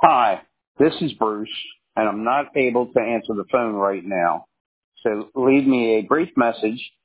Hi, this is Bruce, and I'm not able to answer the phone right now. So leave me a brief message,